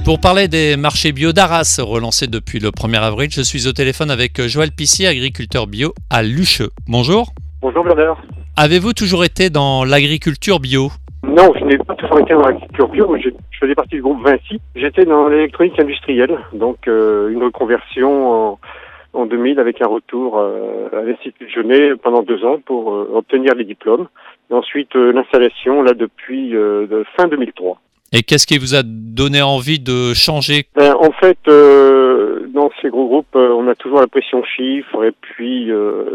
Pour parler des marchés bio d'Arras relancés depuis le 1er avril, je suis au téléphone avec Joël Pissier, agriculteur bio à Lucheux. Bonjour. Bonjour Bernard. Avez-vous toujours été dans l'agriculture bio ? Non, je n'ai pas toujours été dans l'agriculture bio. Je faisais partie du groupe Vinci. J'étais dans l'électronique industrielle, donc une reconversion en 2000 avec un retour à l'Institut de Genève pendant 2 ans pour obtenir les diplômes. Et ensuite l'installation là depuis fin 2003. Et qu'est-ce qui vous a donné envie de changer ? En fait, dans ces gros groupes, on a toujours la pression chiffre et puis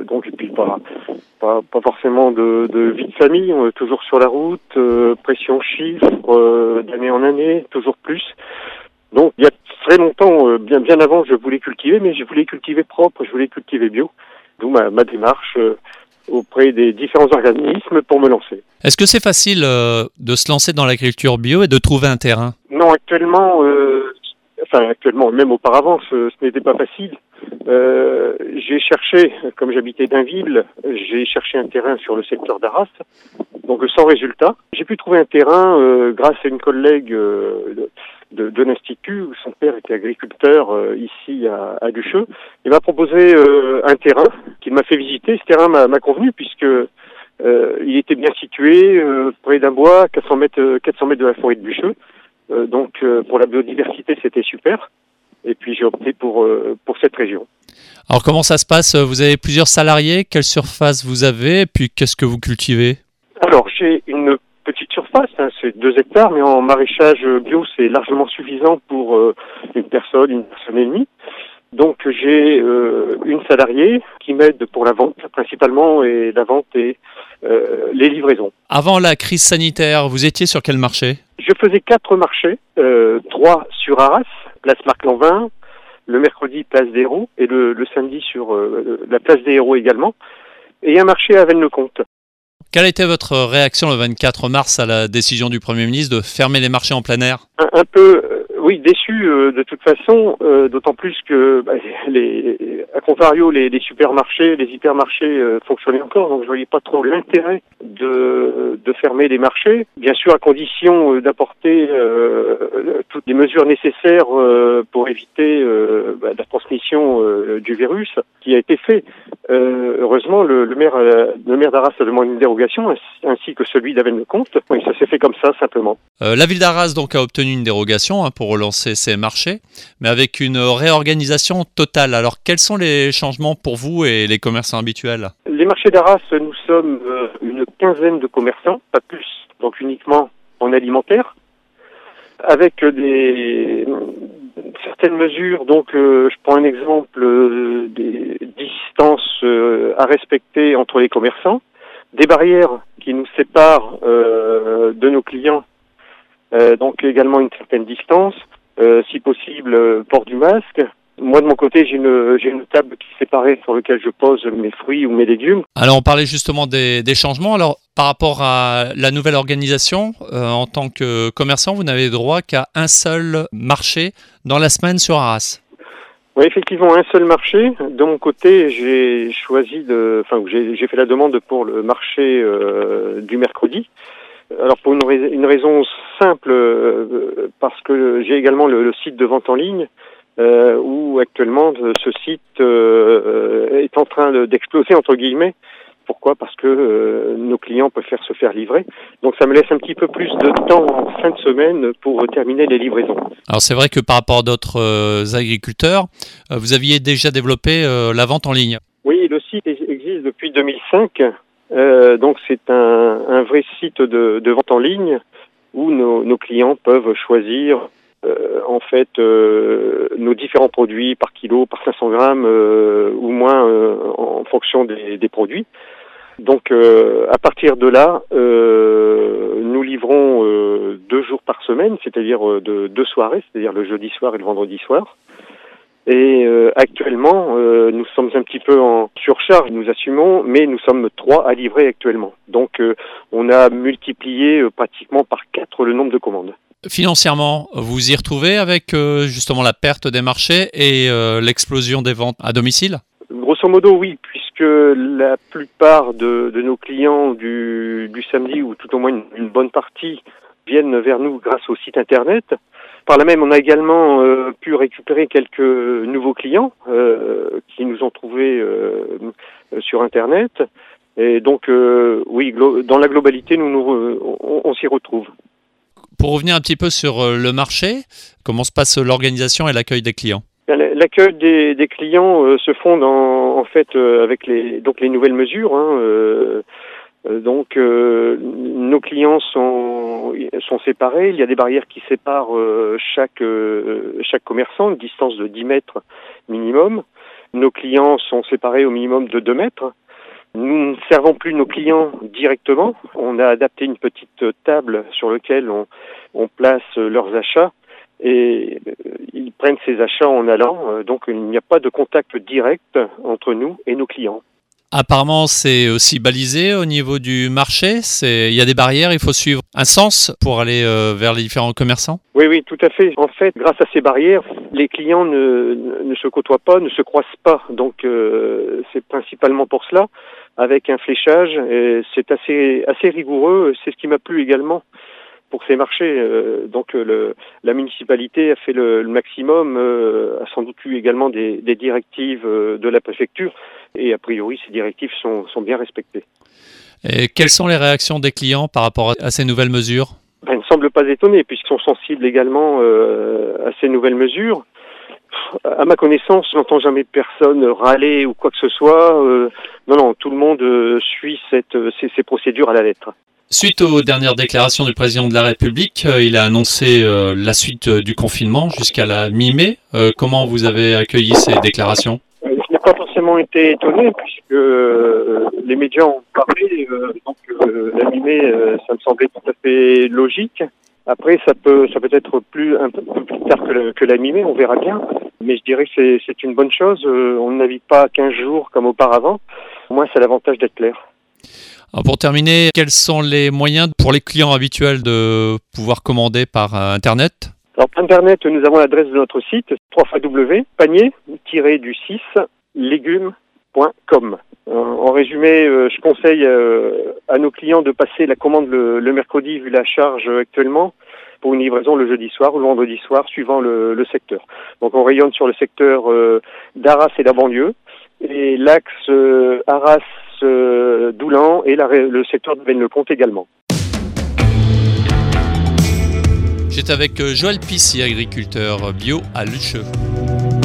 pas forcément de vie de famille. On est toujours sur la route, pression chiffre d'année en année, toujours plus. Donc il y a très longtemps, bien avant, je voulais cultiver, mais je voulais cultiver propre, je voulais cultiver bio. D'où ma démarche auprès des différents organismes pour me lancer. Est-ce que c'est facile de se lancer dans l'agriculture bio et de trouver un terrain ? Non, actuellement, même auparavant, ce n'était pas facile. J'ai cherché, comme j'habitais d'Ainville, j'ai cherché un terrain sur le secteur d'Arras, donc sans résultat. J'ai pu trouver un terrain grâce à une collègue de l'Institut, où son père était agriculteur ici à Lucheux. Il m'a proposé un terrain qu'il m'a fait visiter. Ce terrain m'a convenu puisque il était bien situé, près d'un bois, 400 mètres de la forêt de Lucheux. Donc pour la biodiversité, c'était super. Et puis j'ai opté pour cette région. Alors comment ça se passe ? Vous avez plusieurs salariés ? Quelle surface vous avez ? Et puis qu'est-ce que vous cultivez ? Alors j'ai une petite surface, c'est 2 hectares, mais en maraîchage bio, c'est largement suffisant pour une personne et demie. Donc j'ai une salariée qui m'aide pour la vente principalement, et la vente et les livraisons. Avant la crise sanitaire, vous étiez sur quel marché ? Je faisais 4 marchés, 3 sur Arras, place Marc-Lanvin, le mercredi place des Héros et le samedi sur la place des Héros également, et un marché à Vennes-le-Comte. Quelle a été votre réaction le 24 mars à la décision du Premier ministre de fermer les marchés en plein air ? Un peu, oui, déçu de toute façon, d'autant plus que à contrario, les supermarchés, les hypermarchés fonctionnaient encore, donc je voyais pas trop l'intérêt de fermer les marchés. Bien sûr, à condition d'apporter toutes les mesures nécessaires pour éviter la transmission du virus, qui a été fait. Heureusement, le maire d'Arras a demandé une dérogation, ainsi que celui d'Avesnes-le-Comte. Oui, ça s'est fait comme ça, simplement. La ville d'Arras donc a obtenu une dérogation pour relancer ses marchés, mais avec une réorganisation totale. Alors, quels sont les changements pour vous et les commerçants habituels ? Les marchés d'Arras, nous sommes une quinzaine de commerçants, pas plus, donc uniquement en alimentaire, avec certaines mesures. Donc, je prends un exemple des distances à respecter entre les commerçants, des barrières qui nous séparent de nos clients, donc également une certaine distance, si possible port du masque. Moi de mon côté, j'ai une table qui est séparée sur laquelle je pose mes fruits ou mes légumes. Alors on parlait justement des changements. Alors par rapport à la nouvelle organisation, en tant que commerçant, vous n'avez droit qu'à un seul marché dans la semaine sur Arras. Oui, effectivement, un seul marché. De mon côté, j'ai fait la demande pour le marché du mercredi. Alors pour une raison simple, parce que j'ai également le site de vente en ligne, où actuellement ce site est en train d'exploser entre guillemets. Pourquoi ? Parce que nos clients préfèrent se faire livrer. Donc ça me laisse un petit peu plus de temps en fin de semaine pour terminer les livraisons. Alors c'est vrai que par rapport à d'autres agriculteurs, vous aviez déjà développé la vente en ligne. Oui, le site existe depuis 2005. Donc c'est un vrai site de vente en ligne où nos clients peuvent choisir nos différents produits par kilo, par 500 grammes ou moins en fonction des produits. Donc à partir de là, nous livrons 2 jours par semaine, c'est-à-dire de 2 soirées, c'est-à-dire le jeudi soir et le vendredi soir. Et actuellement, nous sommes un petit peu en surcharge, nous assumons, mais nous sommes 3 à livrer actuellement. Donc on a multiplié pratiquement par 4 le nombre de commandes. Financièrement, vous y retrouvez avec justement la perte des marchés et l'explosion des ventes à domicile ? Grosso modo, oui, puisque la plupart de nos clients du samedi, ou tout au moins une bonne partie, viennent vers nous grâce au site internet. Par là même, on a également pu récupérer quelques nouveaux clients qui nous ont trouvés sur Internet. Et donc, oui, dans la globalité, on s'y retrouve. Pour revenir un petit peu sur le marché, comment se passe l'organisation et l'accueil des clients? L'accueil des clients se fonde en fait avec les nouvelles mesures. Nos clients sont séparés. Il y a des barrières qui séparent chaque commerçant, une distance de 10 mètres minimum. Nos clients sont séparés au minimum de 2 mètres. Nous ne servons plus nos clients directement. On a adapté une petite table sur laquelle on place leurs achats et ils prennent ces achats en allant. Donc il n'y a pas de contact direct entre nous et nos clients. Apparemment, c'est aussi balisé au niveau du marché. Il y a des barrières, il faut suivre un sens pour aller vers les différents commerçants? Oui, tout à fait. En fait, grâce à ces barrières, les clients ne se côtoient pas, ne se croisent pas. Donc, c'est principalement pour cela, avec un fléchage. Et c'est assez rigoureux. C'est ce qui m'a plu également pour ces marchés. La municipalité a fait le maximum, a sans doute eu également des directives de la préfecture. Et a priori, ces directives sont bien respectées. Et quelles sont les réactions des clients par rapport à ces nouvelles mesures? Ils ne semblent pas étonnés puisqu'ils sont sensibles également à ces nouvelles mesures. À ma connaissance, je n'entends jamais personne râler ou quoi que ce soit. Non, tout le monde suit ces procédures à la lettre. Suite aux dernières déclarations du président de la République, il a annoncé la suite du confinement jusqu'à la mi-mai. Comment vous avez accueilli ces déclarations? Je n'ai pas forcément été étonné puisque les médias ont parlé, la mi-mai, ça me semblait tout à fait logique. Après, ça peut être un peu plus tard que la mi-mai, on verra bien. Mais je dirais que c'est une bonne chose. On ne navigue pas 15 jours comme auparavant. Au moins, c'est l'avantage d'être clair. Alors pour terminer, quels sont les moyens pour les clients habituels de pouvoir commander par Internet? Alors, par Internet, nous avons l'adresse de notre site, www.panier-légumes.com. En résumé, je conseille à nos clients de passer la commande le mercredi, vu la charge actuellement, pour une livraison le jeudi soir ou le vendredi soir, suivant le secteur. Donc, on rayonne sur le secteur d'Arras et la banlieue, et l'axe Arras-Doulan et le secteur de Vennes-le-Comte également. J'étais avec Joël Pissy, agriculteur bio à Lucheux.